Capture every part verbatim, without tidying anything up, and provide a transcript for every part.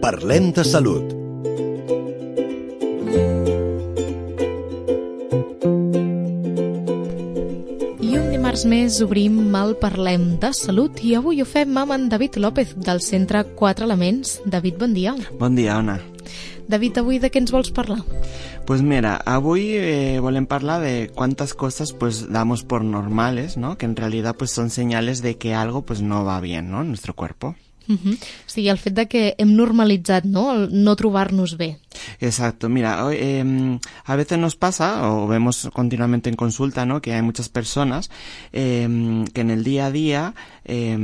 Parlem de salut. I un dimarts més obrim el Parlem de Salut i avui ho fem amb en David López del Centre Quatre Elements. David, bon dia. Bon dia, Ona. David, avui de què ens vols parlar? Pues mira, avui eh, volem parlar de cuántas cosas pues damos por normales, ¿no? Que en realidad pues son señales de que algo pues no va bien, ¿no? En nuestro cuerpo. Uh-huh. O sigui, el fet de que hem normalitzat, no?, el no trobar-nos bé. Exacto, mira, hoy, eh, a veces nos pasa, o vemos continuamente en consulta, ¿no?, que hay muchas personas eh, que en el día a día eh,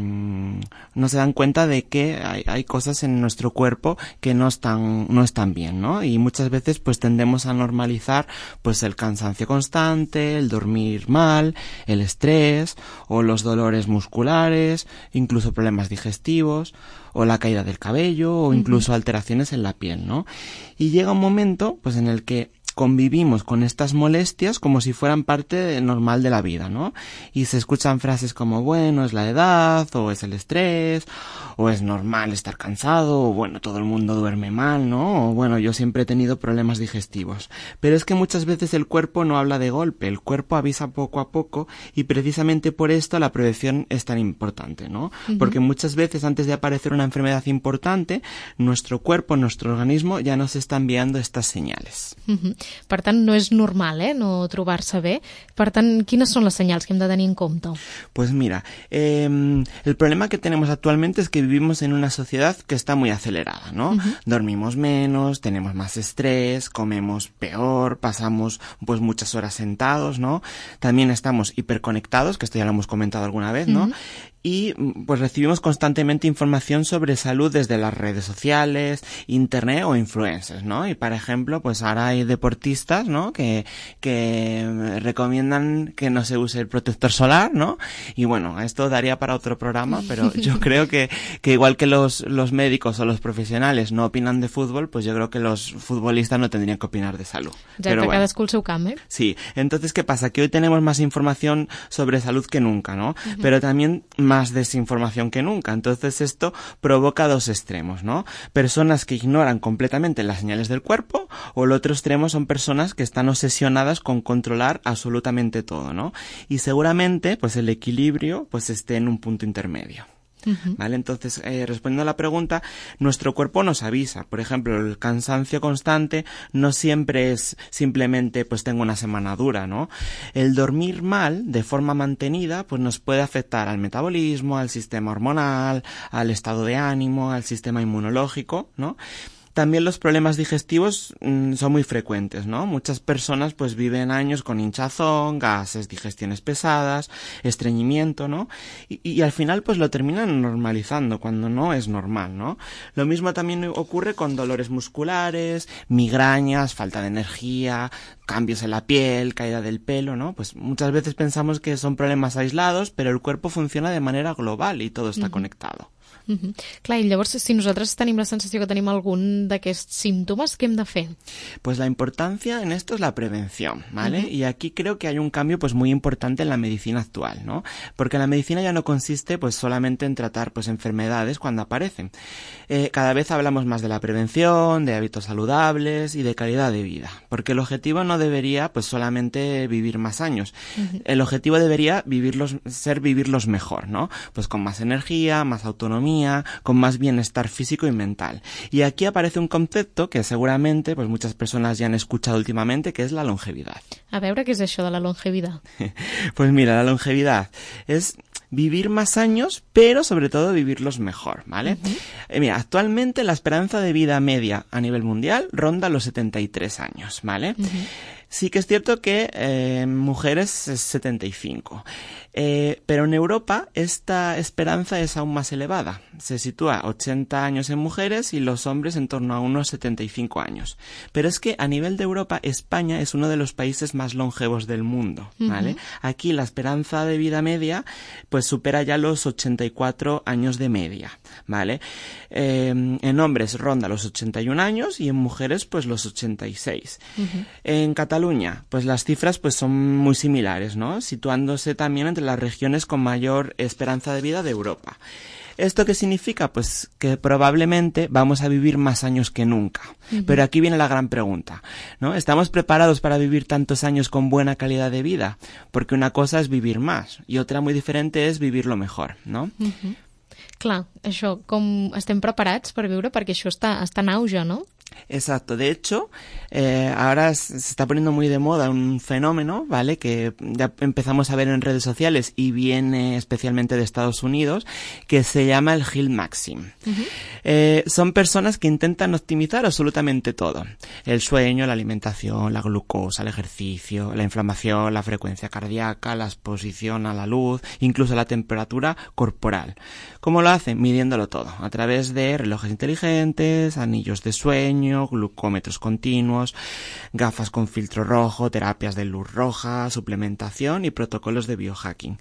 no se dan cuenta de que hay, hay cosas en nuestro cuerpo que no están, no están bien, ¿no? Y muchas veces pues tendemos a normalizar pues el cansancio constante, el dormir mal, el estrés o los dolores musculares, incluso problemas digestivos, o la caída del cabello, o incluso uh-huh. alteraciones en la piel, ¿no? Y llega un momento, pues, en el que convivimos con estas molestias como si fueran parte normal de la vida, ¿no? Y se escuchan frases como, bueno, es la edad, o es el estrés, o es normal estar cansado, o bueno, todo el mundo duerme mal, ¿no? O bueno, yo siempre he tenido problemas digestivos. Pero es que muchas veces el cuerpo no habla de golpe, el cuerpo avisa poco a poco, y precisamente por esto la prevención es tan importante, ¿no? Uh-huh. Porque muchas veces antes de aparecer una enfermedad importante, nuestro cuerpo, nuestro organismo ya nos está enviando estas señales. Uh-huh. Per tant, no és normal, eh, no trobar-se bé. Per tant, quines són les senyals que hem de tenir en compte? Pues mira, eh, el problema que tenemos actualmente es que vivimos en una sociedad que está muy acelerada, ¿no? Uh-huh. Dormimos menos, tenemos más estrés, comemos peor, pasamos pues muchas horas sentados, ¿no? También estamos hiperconectados, que esto ya lo hemos comentado alguna vez, ¿no? Uh-huh. Y pues recibimos constantemente información sobre salud desde las redes sociales, internet o influencers, ¿no? Y por ejemplo, pues ahora hay deportistas, ¿no? Que, que recomiendan que no se use el protector solar, ¿no? Y bueno, esto daría para otro programa, pero yo creo que, que igual que los, los médicos o los profesionales no opinan de fútbol, pues yo creo que los futbolistas no tendrían que opinar de salud. Ya, pero bueno, cadascú el seu camp, ¿eh? Sí, entonces, ¿qué pasa? Que hoy tenemos más información sobre salud que nunca, ¿no? Uh-huh. Pero también más desinformación que nunca. Entonces esto provoca dos extremos, ¿no? Personas que ignoran completamente las señales del cuerpo, o el otro extremo son personas que están obsesionadas con controlar absolutamente todo, ¿no? Y seguramente pues el equilibrio pues esté en un punto intermedio. Uh-huh. ¿Vale? Entonces, eh, respondiendo a la pregunta, nuestro cuerpo nos avisa. Por ejemplo, el cansancio constante no siempre es simplemente pues tengo una semana dura, ¿no? El dormir mal de forma mantenida pues nos puede afectar al metabolismo, al sistema hormonal, al estado de ánimo, al sistema inmunológico, ¿no? También los problemas digestivos mmm, son muy frecuentes, ¿no? Muchas personas pues viven años con hinchazón, gases, digestiones pesadas, estreñimiento, ¿no? Y, y al final pues lo terminan normalizando cuando no es normal, ¿no? Lo mismo también ocurre con dolores musculares, migrañas, falta de energía, cambios en la piel, caída del pelo, ¿no? Pues muchas veces pensamos que son problemas aislados, pero el cuerpo funciona de manera global y todo está uh-huh. conectado. Uh-huh. Clar, i llavors, si nosaltres tenim la sensació que tenim algun d'aquests símptomes, què hem de fer? Pues la importancia en esto es la prevención, ¿vale? Uh-huh. Y aquí creo que hay un cambio pues muy importante en la medicina actual, ¿no? Porque la medicina ya no consiste pues solamente en tratar pues enfermedades cuando aparecen. Eh, cada vez hablamos más de la prevención, de hábitos saludables y de calidad de vida, porque el objetivo no debería pues solamente vivir más años. Uh-huh. El objetivo debería vivirlos, ser vivirlos mejor, ¿no? Pues con más energía, más autonomía, con más bienestar físico y mental. Y aquí aparece un concepto que seguramente pues muchas personas ya han escuchado últimamente, que es la longevidad. A veure, què és això de la longevidad? Pues mira, la longevidad es vivir más años, pero sobre todo vivirlos mejor, ¿vale? Uh-huh. Eh, mira, actualmente la esperanza de vida media a nivel mundial ronda los setenta y tres años, ¿vale? Uh-huh. Sí que es cierto que eh, mujeres es setenta y cinco, eh, pero en Europa esta esperanza es aún más elevada. Se sitúa ochenta años en mujeres y los hombres en torno a unos setenta y cinco años. Pero es que a nivel de Europa, España es uno de los países más longevos del mundo, ¿vale? Uh-huh. Aquí la esperanza de vida media pues supera ya los ochenta y cuatro años de media, ¿vale? Eh, en hombres ronda los ochenta y un años y en mujeres pues los ochenta y seis. Uh-huh. En Cataluña pues las cifras pues son muy similares, ¿no? Situándose también entre las regiones con mayor esperanza de vida de Europa. ¿Esto qué significa? Pues que probablemente vamos a vivir más años que nunca. Uh-huh. Pero aquí viene la gran pregunta, ¿no? ¿Estamos preparados para vivir tantos años con buena calidad de vida? Porque una cosa es vivir más y otra muy diferente es vivirlo mejor, ¿no? Uh-huh. Clar, això, com estem preparats per viure? Perquè això està, està en auge, no? Exacto. De hecho, eh, ahora se está poniendo muy de moda un fenómeno, ¿vale? Que ya empezamos a ver en redes sociales y viene especialmente de Estados Unidos, que se llama el Health Maxim. Uh-huh. Eh, son personas que intentan optimizar absolutamente todo. El sueño, la alimentación, la glucosa, el ejercicio, la inflamación, la frecuencia cardíaca, la exposición a la luz, incluso la temperatura corporal. ¿Cómo lo hacen? Midiéndolo todo, a través de relojes inteligentes, anillos de sueño, glucómetros continuos, gafas con filtro rojo, terapias de luz roja, suplementación y protocolos de biohacking.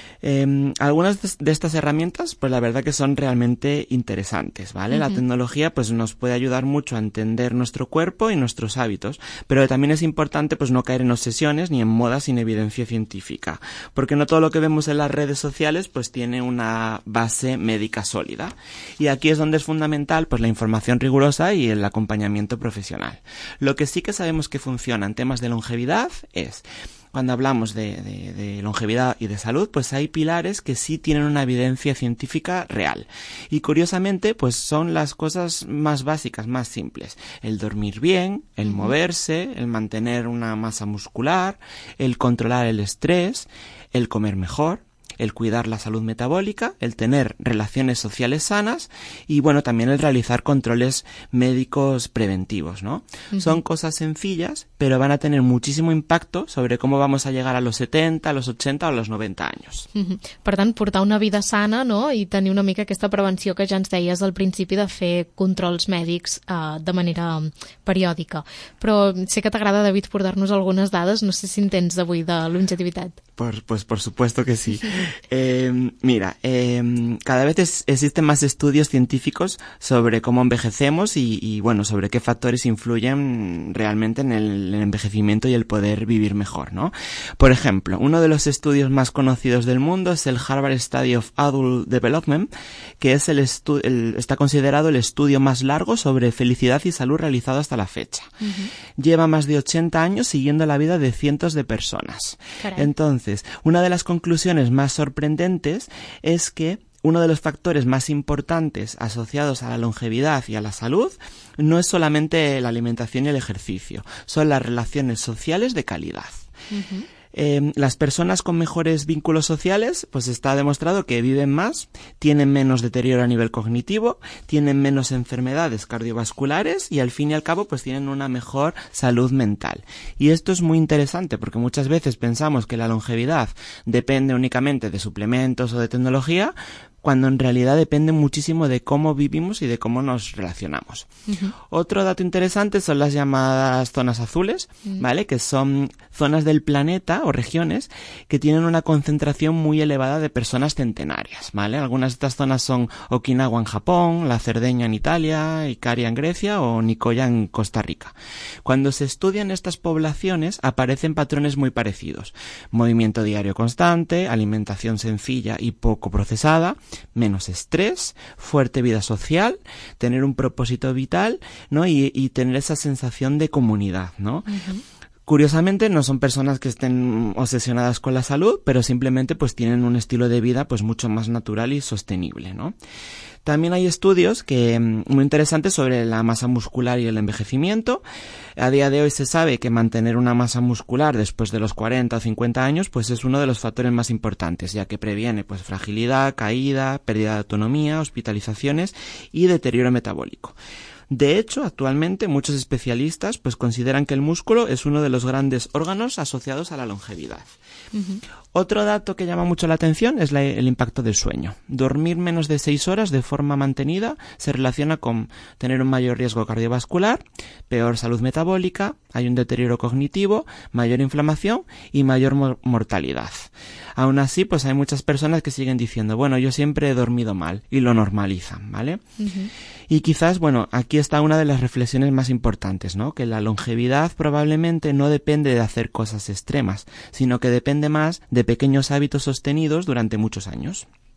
Eh, algunas de estas herramientas, pues la verdad que son realmente interesantes, ¿vale? Uh-huh. La tecnología, pues nos puede ayudar mucho a entender nuestro cuerpo y nuestros hábitos, pero también es importante, pues no caer en obsesiones ni en modas sin evidencia científica, porque no todo lo que vemos en las redes sociales, pues tiene una base médica sólida. Y aquí es donde es fundamental, pues la información rigurosa y el acompañamiento profesional. Lo que sí que sabemos que funciona en temas de longevidad es, cuando hablamos de, de, de longevidad y de salud, pues hay pilares que sí tienen una evidencia científica real. Y curiosamente, pues son las cosas más básicas, más simples. El dormir bien, el moverse, el mantener una masa muscular, el controlar el estrés, el comer mejor, el cuidar la salud metabólica, el tener relaciones sociales sanas y, bueno, también el realizar controles médicos preventivos, ¿no? Uh-huh. Son cosas sencillas, pero van a tener muchísimo impacto sobre cómo vamos a llegar a los setenta, a los ochenta o a los noventa anys. Uh-huh. Per tant, portar una vida sana, no?, i tenir una mica aquesta prevenció que ja ens deies al principi de fer controls mèdics uh, de manera periòdica. Però sé que t'agrada, David, portar-nos algunes dades, no sé si en tens d'avui de longevitat. Por, pues por supuesto que sí. Eh, mira, eh, cada vez es, existen más estudios científicos sobre cómo envejecemos y, y, bueno, sobre qué factores influyen realmente en el, el envejecimiento y el poder vivir mejor, ¿no? Por ejemplo, uno de los estudios más conocidos del mundo es el Harvard Study of Adult Development, que es el, estu- el está considerado el estudio más largo sobre felicidad y salud realizado hasta la fecha. Uh-huh. Lleva más de ochenta años siguiendo la vida de cientos de personas. Caray. Entonces, una de las conclusiones más sorprendentes es que uno de los factores más importantes asociados a la longevidad y a la salud no es solamente la alimentación y el ejercicio, son las relaciones sociales de calidad. Uh-huh. Eh, las personas con mejores vínculos sociales, pues está demostrado que viven más, tienen menos deterioro a nivel cognitivo, tienen menos enfermedades cardiovasculares y al fin y al cabo pues tienen una mejor salud mental. Y esto es muy interesante porque muchas veces pensamos que la longevidad depende únicamente de suplementos o de tecnología, cuando en realidad depende muchísimo de cómo vivimos y de cómo nos relacionamos. Uh-huh. Otro dato interesante son las llamadas zonas azules, uh-huh. ¿vale? Que son zonas del planeta o regiones que tienen una concentración muy elevada de personas centenarias, ¿vale? Algunas de estas zonas son Okinawa en Japón, la Cerdeña en Italia, Ikaria en Grecia o Nicoya en Costa Rica. Cuando se estudian estas poblaciones aparecen patrones muy parecidos. Movimiento diario constante, alimentación sencilla y poco procesada, menos estrés, fuerte vida social, tener un propósito vital, ¿no? Y, y tener esa sensación de comunidad, ¿no? Uh-huh. Curiosamente no son personas que estén obsesionadas con la salud, pero simplemente pues tienen un estilo de vida pues mucho más natural y sostenible, ¿no? También hay estudios que muy interesantes sobre la masa muscular y el envejecimiento. A día de hoy se sabe que mantener una masa muscular después de los cuarenta o cincuenta años pues es uno de los factores más importantes, ya que previene pues fragilidad, caída, pérdida de autonomía, hospitalizaciones y deterioro metabólico. De hecho, actualmente muchos especialistas pues consideran que el músculo es uno de los grandes órganos asociados a la longevidad. Uh-huh. Otro dato que llama mucho la atención es la, el impacto del sueño. Dormir menos de seis horas de forma mantenida se relaciona con tener un mayor riesgo cardiovascular, peor salud metabólica, hay un deterioro cognitivo, mayor inflamación y mayor mor- mortalidad. Aún así, pues hay muchas personas que siguen diciendo, bueno, yo siempre he dormido mal, y lo normalizan, ¿vale? Uh-huh. Y quizás, bueno, aquí está una de las reflexiones más importantes, ¿no? Que la longevidad probablemente no depende de hacer cosas extremas, sino que depende más de pequeños hábitos sostenidos durante muchos años.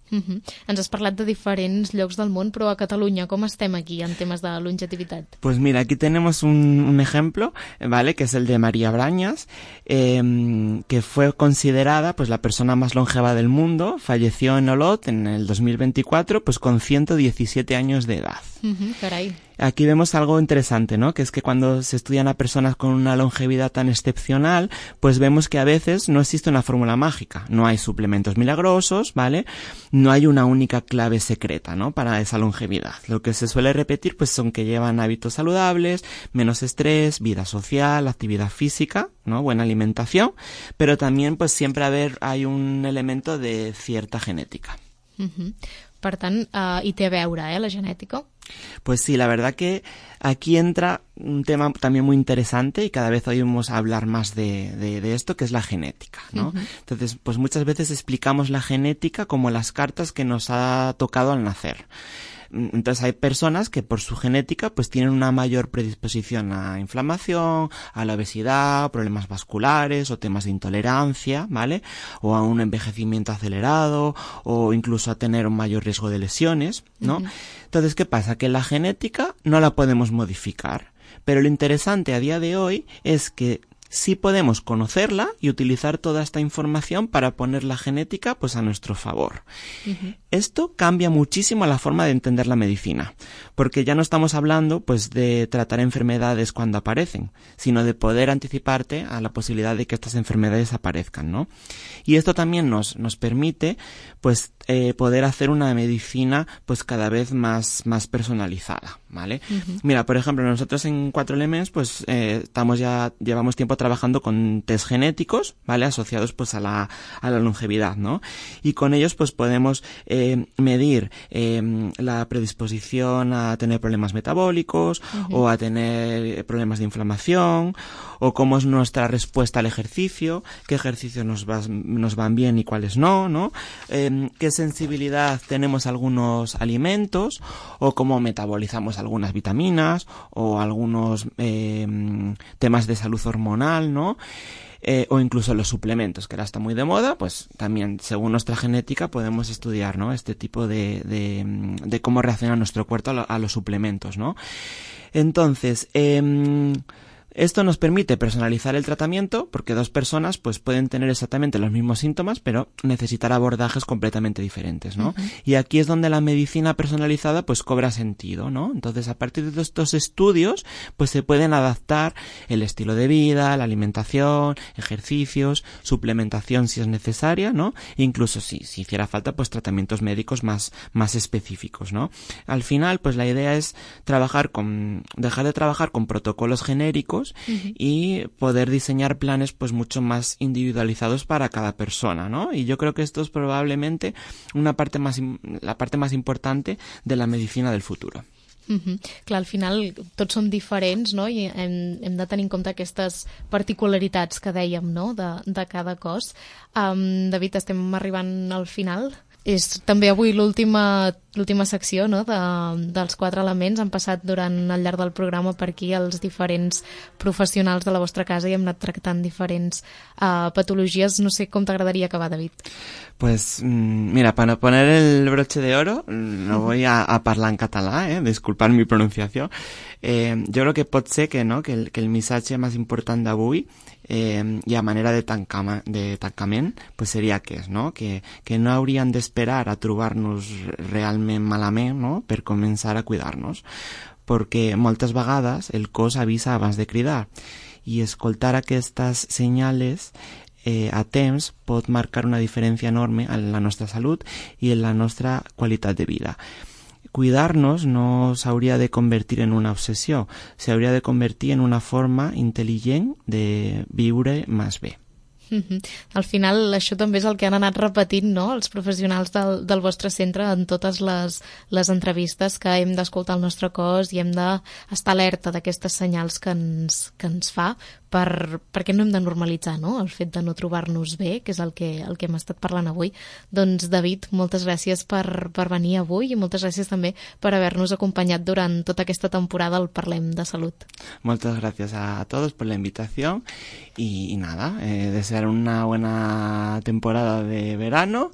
Uh-huh. Ens has parlat de diferents llocs del món, però a Catalunya com estem aquí en temes de longevitat? Pues mira, aquí tenemos un, un ejemplo, ¿vale? Que es el de María Brañas, eh, que fue considerada pues la persona más longeva del mundo. Falleció en Olot en el dos mil veinticuatro, pues con ciento diecisiete años de edad. Uh-huh, caray. Aquí vemos algo interesante, ¿no? Que es que cuando se estudian a personas con una longevidad tan excepcional, pues vemos que a veces no existe una fórmula mágica. No hay suplementos milagrosos, ¿vale? No hay una única clave secreta, ¿no? Para esa longevidad. Lo que se suele repetir, pues son que llevan hábitos saludables, menos estrés, vida social, actividad física, ¿no? Buena alimentación, pero también, pues siempre haber, hay un elemento de cierta genética. Uh-huh. Per tant, uh, hi té a veure, eh, la genètica? Pues sí, la verdad que aquí entra un tema también muy interesante y cada vez oímos hablar más de, de, de esto, que es la genética, ¿no? Uh-huh. Entonces, pues muchas veces explicamos la genética como las cartas que nos ha tocado al nacer. Entonces hay personas que por su genética pues tienen una mayor predisposición a inflamación, a la obesidad, problemas vasculares o temas de intolerancia, ¿vale? O a un envejecimiento acelerado o incluso a tener un mayor riesgo de lesiones, ¿no? Uh-huh. Entonces, ¿qué pasa? Que la genética no la podemos modificar, pero lo interesante a día de hoy es que sí podemos conocerla y utilizar toda esta información para poner la genética pues a nuestro favor. Uh-huh. Esto cambia muchísimo la forma de entender la medicina, porque ya no estamos hablando pues de tratar enfermedades cuando aparecen, sino de poder anticiparte a la posibilidad de que estas enfermedades aparezcan, ¿no? Y esto también nos, nos permite pues eh, poder hacer una medicina pues cada vez más, más personalizada, ¿vale? Uh-huh. Mira, por ejemplo, nosotros en Cuatro Elements pues eh, estamos ya, llevamos tiempo trabajando con test genéticos, ¿vale? Asociados pues a la, a la longevidad, ¿no? Y con ellos pues podemos eh, medir eh, la predisposición a tener problemas metabólicos, uh-huh, o a tener problemas de inflamación, o cómo es nuestra respuesta al ejercicio, qué ejercicios nos, va, nos van bien y cuáles no, ¿no? Eh, qué sensibilidad tenemos a algunos alimentos, o cómo metabolizamos algunas vitaminas, o algunos eh, temas de salud hormonal, ¿no? Eh, o incluso los suplementos, que ahora está muy de moda, pues también según nuestra genética podemos estudiar, ¿no? Este tipo de, de, de cómo reacciona nuestro cuerpo a, lo, a los suplementos, ¿no? Entonces, eh, esto nos permite personalizar el tratamiento porque dos personas pues pueden tener exactamente los mismos síntomas pero necesitar abordajes completamente diferentes, ¿no? Uh-huh. Y aquí es donde la medicina personalizada pues cobra sentido, ¿no? Entonces a partir de estos estudios pues se pueden adaptar el estilo de vida, la alimentación, ejercicios, suplementación si es necesaria, ¿no? Incluso si, si hiciera falta pues tratamientos médicos más, más específicos, ¿no? Al final pues la idea es trabajar con, dejar de trabajar con protocolos genéricos, uh-huh, y poder diseñar planes pues mucho más individualizados para cada persona, ¿no? Y yo creo que esto es probablemente una parte más, la parte más importante de la medicina del futuro. Uh-huh. Clar, al final tots som diferents, no? I hem, hem de tenir en compte aquestes particularitats que dèiem, no? de, de cada cos. Um, David, estem arribant al final. És també avui l'última l'última secció, no? de, dels Quatre Elements. Han passat durant al llarg del programa per aquí els diferents professionals de la vostra casa i hem anat tractant diferents uh, patologies. No sé com t'agradaria acabar, David. Pues mira, para poner el broche de oro, no voy a, a parlar en català, eh? Disculpar mi pronunciació. Eh, jo crec que pot ser que, no? que, el, que el missatge més important d'avui eh, i a manera de, tancama, de tancament pues seria aquest, no? Que, que no hauríem d'esperar a trobar-nos realment malament, no? Per començar a cuidar-nos, perquè moltes vegades el cos avisa abans de cridar i escoltar aquestes senyales eh, a temps pot marcar una diferència enorme en la nostra salut i en la nostra qualitat de vida. Cuidar-nos no s'hauria de convertir en una obsessió, s'hauria de convertir en una forma intel·ligent de viure més bé. Uh-huh. Al final això també és el que han anat repetint, no? Els professionals del, del vostre centre en totes les, les entrevistes, que hem d'escoltar el nostre cos i hem d'estar alerta d'aquestes senyals que ens, que ens fa, per, perquè no hem de normalitzar, no? El fet de no trobar-nos bé, que és el que, el que hem estat parlant avui. Doncs David, moltes gràcies per, per venir avui i moltes gràcies també per haver-nos acompanyat durant tota aquesta temporada al Parlem de Salut. Moltes gràcies a todos por la invitación y, y nada, eh, desear una buena temporada de verano,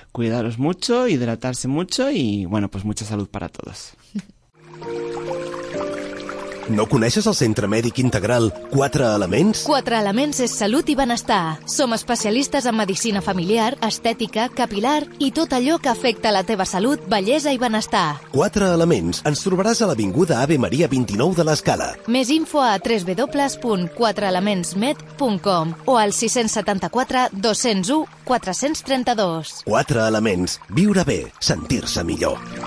Cuidaros mucho, hidratarse mucho y, bueno, pues mucha salud para todos. No coneixes el Centre Mèdic Integral Quatre Elements? Quatre Elements és salut i benestar. Som especialistes en medicina familiar, estètica, capilar i tot allò que afecta la teva salut, bellesa i benestar. Quatre Elements. Ens trobaràs a l'Avinguda Ave Maria vint-i-nou de l'Escala. Més info a w w w punt quatre elements med punt com o al sis set quatre, dos zero u, quatre tres dos. Quatre Elements. Viure bé, sentir-se millor.